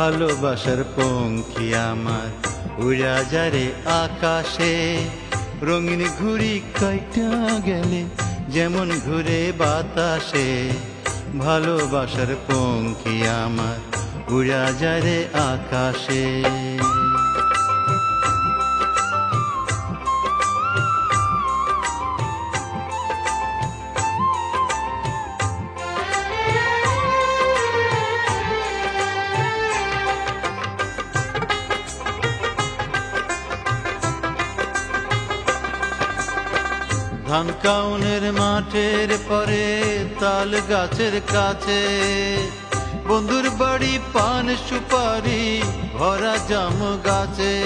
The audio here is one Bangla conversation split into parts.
ভালোবাসার পঙ্খী আমার উড়া যারে আকাশে, রঙিন ঘুড়ি কাইটা গেলে যেমন ঘুরে বাতাসে। ভালোবাসার পঙ্খী আমার উড়া যারে আকাশে। ধান কাউনের মাঠের পরে তাল গাছের কাছে, বন্ধুর বাড়ি পান সুপারি ভরা জাম গাছে।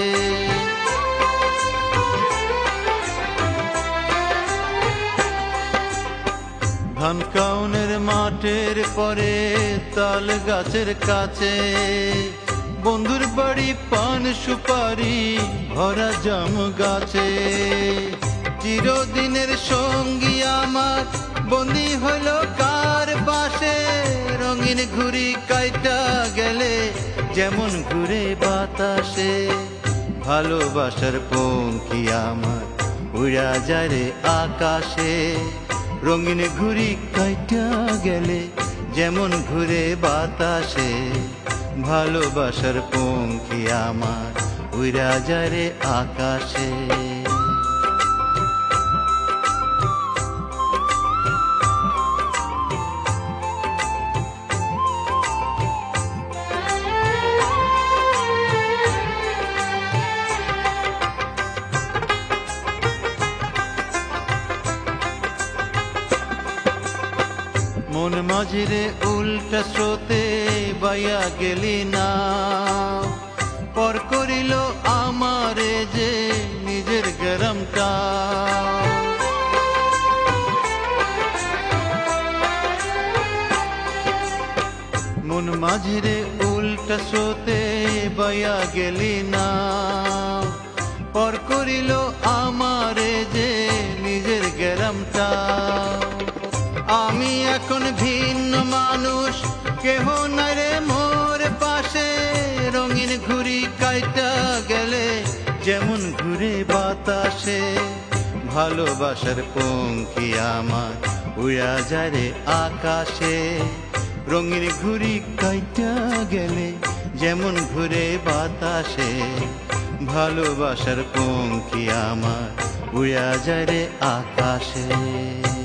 ধান কাউনের মাঠের পরে তাল গাছের কাছে, বন্ধুর বাড়ি পান সুপারি ভরা জাম গাছে। চিরদিনের সঙ্গী আমার বন্দী হইল কার পাশে, রঙিন ঘুড়ি কাইটা গেলে যেমন ঘুরে বাতাসে। ভালোবাসার পঙ্খী আমার উড়া যায় রে আকাশে, রঙিন ঘুড়ি কাইটা গেলে যেমন ঘুরে বাতাসে। ভালোবাসার পঙ্খী আমার উড়া যায় রে আকাশে। মন মাঝিরে উল্টা স্রোতে বাইয়া গেলি না, পর করিল আমারে যে নিজের গরমটা। মন মাঝিরে উল্টা স্রোতে বাইয়া গেলি না, পর করিল আমারে যে নিজের গরমটা। আমি এখন ভিন্ন মানুষ, কেহ নাই রে মোর পাশে, রঙিন ঘুড়ি কাইটা গেলে যেমন ঘুরে বাতাসে। ভালোবাসার পঙ্খী আমার উড়া যায় রে আকাশে, রঙিন ঘুড়ি কাইটা গেলে যেমন ঘুরে বাতাসে। ভালোবাসার পঙ্খী আমার উড়া যায় রে আকাশে।